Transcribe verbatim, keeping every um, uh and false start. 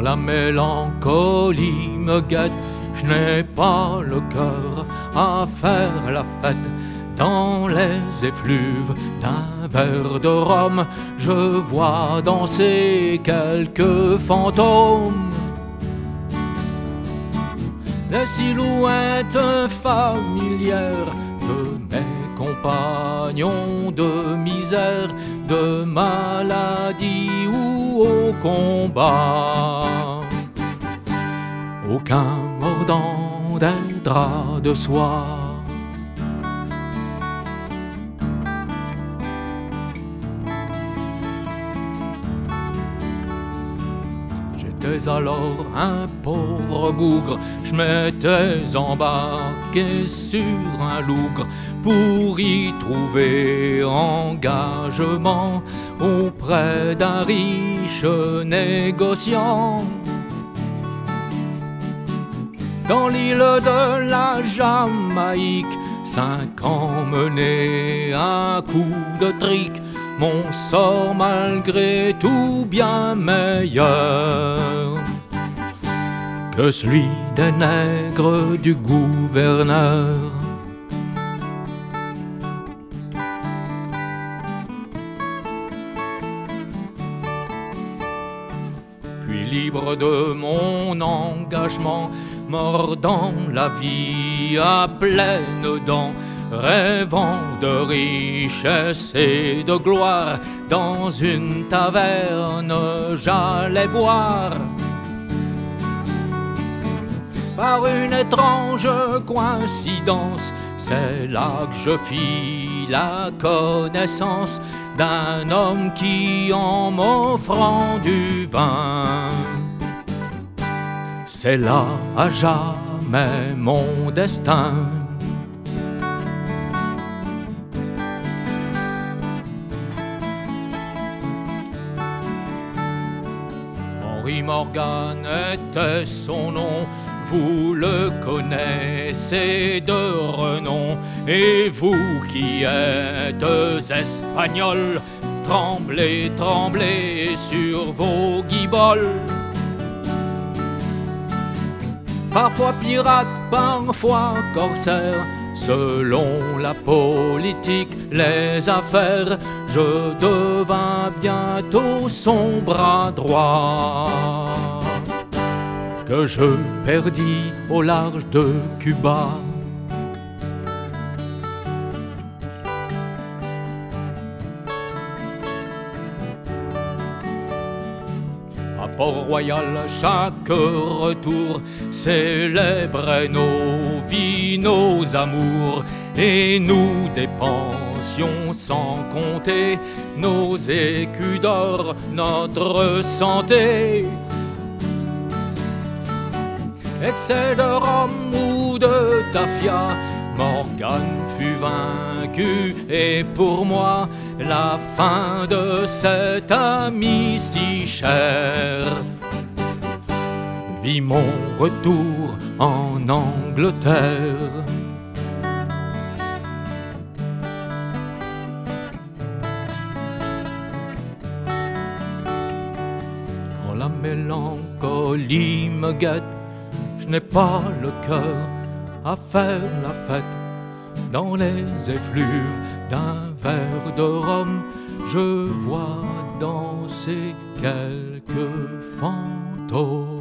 la mélancolie me guette, je n'ai pas le cœur à faire la fête. Dans les effluves d'un verre de rhum, je vois danser quelques fantômes. Les silhouettes familières de mes compagnons de misère, de maladie ou au combat. Aucun mordant des draps de soie. J'étais alors un pauvre bougre, je m'étais embarqué sur un lougre pour y trouver engagement auprès d'un riche négociant. Dans l'île de la Jamaïque, cinq ans menés à coups de trick, mon sort malgré tout bien meilleur que celui des nègres du gouverneur. Puis libre de mon engagement, mordant la vie à pleines dents, rêvant de richesse et de gloire, dans une taverne j'allais boire. Par une étrange coïncidence, c'est là que je fis la connaissance d'un homme qui, en m'offrant du vin, c'est là à jamais mon destin. Henry Morgan était son nom, vous le connaissez de renom. Et vous qui êtes espagnols, tremblez, tremblez sur vos guiboles. Parfois pirate, parfois corsaire, selon la politique, les affaires, je devins bientôt son bras droit, que je perdis au large de Cuba. À Port-Royal, chaque retour célébrait nos vies, nos amours, et nous dépensions sans compter nos écus d'or, notre santé. Excès de rhum ou de tafia, Morgan fut vaincu, et pour moi la fin de cet ami si cher vit mon retour en Angleterre. Quand la mélancolie me guette, je n'ai pas le cœur à faire la fête. Dans les effluves d'un verre de rhum, je vois danser quelques fantômes.